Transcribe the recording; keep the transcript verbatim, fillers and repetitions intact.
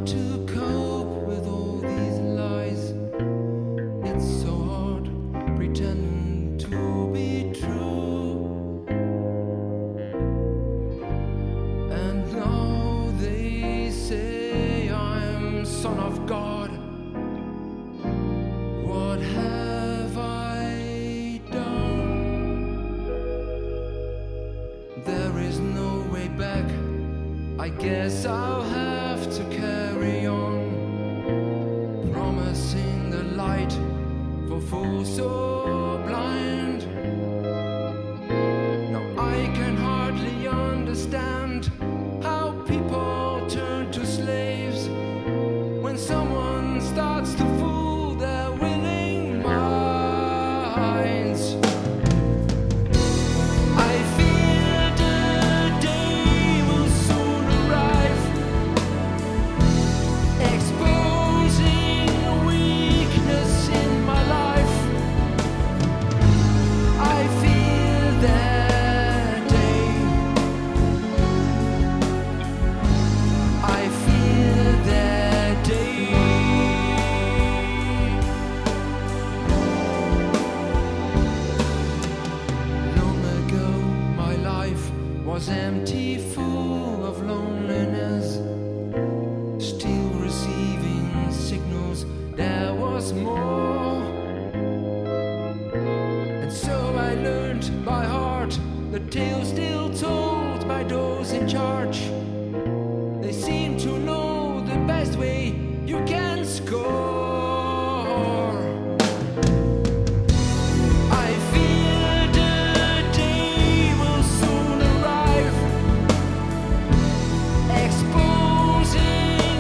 to cope with all these lies. It's so hard pretending to be true. And now they say I'm son of God. What have I done? There is no way back. I guess I'll have to carry on, promising the light for fools so blind. Now I can hardly understand